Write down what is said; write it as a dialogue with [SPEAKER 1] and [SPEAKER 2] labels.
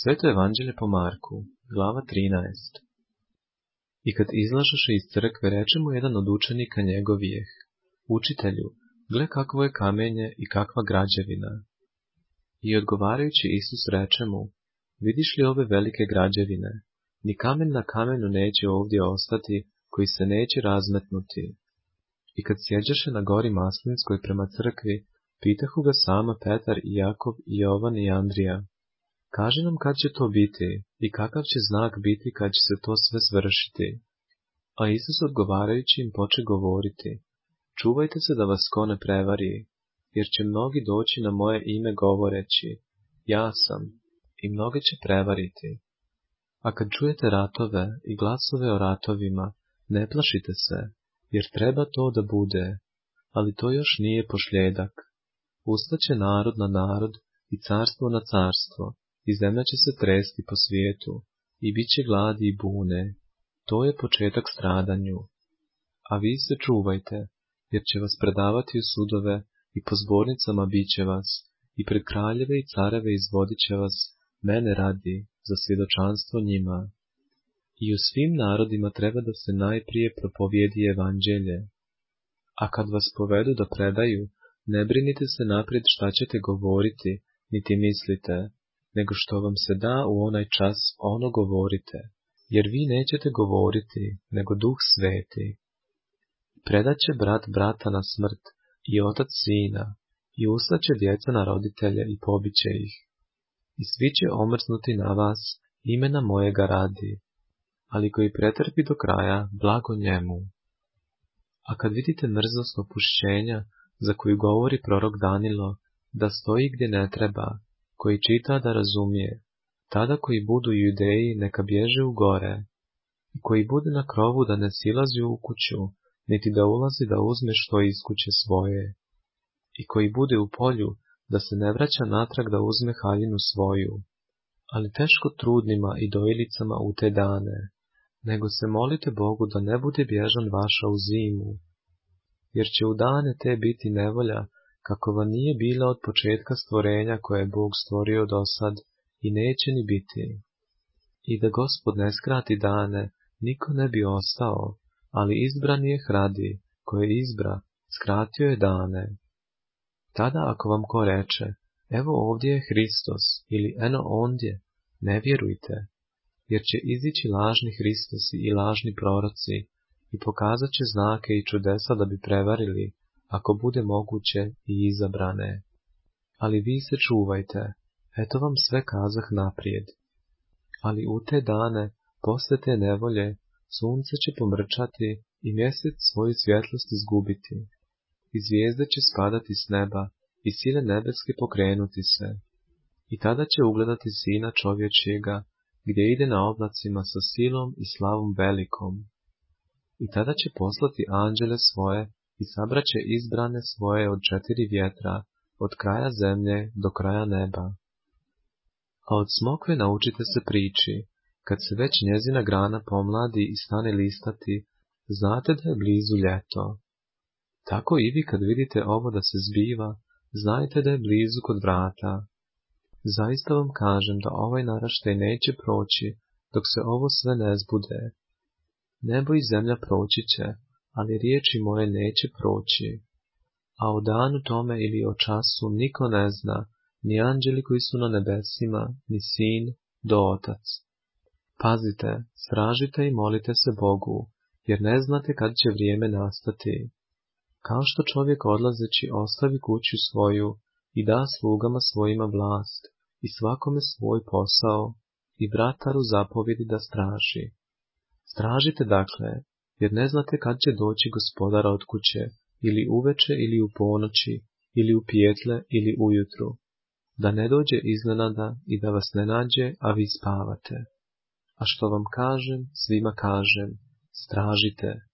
[SPEAKER 1] Sveto evanđelje po Marku, glava 13. I kad izlažoše iz crkve, reče mu jedan od učenika njegovijeh: Učitelju, gle kakvo je kamenje i kakva građevina. I odgovarajući Isus reče mu: Vidiš li ove velike građevine? Ni kamen na kamenu neće ovdje ostati, koji se neće razmetnuti. I kad sjeđaše na gori Maslinskoj prema crkvi, pitahu ga sama Petar i Jakov i Jovan i Andrija: Kaži nam kad će to biti i kakav će znak biti kad će se to sve svršiti. A Isus odgovarajući im poče govoriti: Čuvajte se da vas ko ne prevari, jer će mnogi doći na moje ime govoreći: Ja sam, i mnoge će prevariti. A kad čujete ratove i glasove o ratovima, ne plašite se, jer treba to da bude, ali to još nije pošljedak. Ustaće narod na narod i carstvo na carstvo, i zemlja će se tresti po svijetu, i bit će gladi i bune. To je početak stradanju. A vi se čuvajte, jer će vas predavati u sudove i po zbornicama bit će vas, i pred kraljeve i careve izvodit će vas, mene radi, za svjedočanstvo njima. I u svim narodima treba da se najprije propovijedi evanđelje. A kad vas povedu da predaju, ne brinite se naprijed šta ćete govoriti, niti mislite, nego što vam se da u onaj čas, ono govorite, jer vi nećete govoriti, nego Duh Sveti. Predat će brat brata na smrt, i otac sina, i ustaće djeca na roditelje i pobiće ih. I svi će omrznuti na vas, imena mojega radi, ali koji pretrpi do kraja, blago njemu. A kad vidite mrzost opušćenja, za koju govori prorok Danilo, da stoji gdje ne treba, koji čita da razumije, tada koji budu Judeji neka bježe u gore, i koji bude na krovu da ne silazi u kuću, niti da ulazi da uzme što iz kuće svoje, i koji bude u polju da se ne vraća natrag da uzme haljinu svoju, ali teško trudnima i dojilicama u te dane, nego se molite Bogu da ne bude bježan vaša u zimu, jer će u dane te biti nevolja, kakova nije bila od početka stvorenja koje je Bog stvorio do sad i neće ni biti. I da Gospod ne skrati dane, niko ne bi ostao, ali izbrani je radi, koje izbra, skratio je dane. Tada ako vam ko reče, evo ovdje je Hristos, ili eno ondje, ne vjerujte, jer će izići lažni Hristosi i lažni proroci i pokazat će znake i čudesa da bi prevarili, ako bude moguće, i izabrane. Ali vi se čuvajte, eto vam sve kazah naprijed. Ali u te dane, posle te nevolje, sunce će pomrčati i mjesec svoju svjetlost izgubiti, i zvijezde će spadati s neba i sile nebeske pokrenuti se. I tada će ugledati Sina čovječjega, gdje ide na oblacima sa silom i slavom velikom. I tada će poslati anđele svoje i sabraće izbrane svoje od 4 vjetra, od kraja zemlje do kraja neba. A od smokve naučite se priči, kad se već njezina grana pomladi i stane listati, znate da je blizu ljeto. Tako i vi kad vidite ovo da se zbiva, znajte da je blizu kod vrata. Zaista vam kažem da ovaj naraštaj neće proći, dok se ovo sve ne zbude. Nebo i zemlja proći će, ali riječi moje neće proći. A o danu tome ili o času niko ne zna, ni anđeli koji su na nebesima, ni sin, do otac. Pazite, stražite i molite se Bogu, jer ne znate kad će vrijeme nastati. Kao što čovjek odlazeći ostavi kuću svoju i da slugama svojima vlast i svakome svoj posao i vrataru zapovjedi da straži. Stražite dakle, jer ne znate kad će doći gospodar od kuće, ili uveče ili u ponoći, ili u pijetle ili ujutru, da ne dođe iznenada i da vas ne nađe, a vi spavate. A što vam kažem, svima kažem, stražite.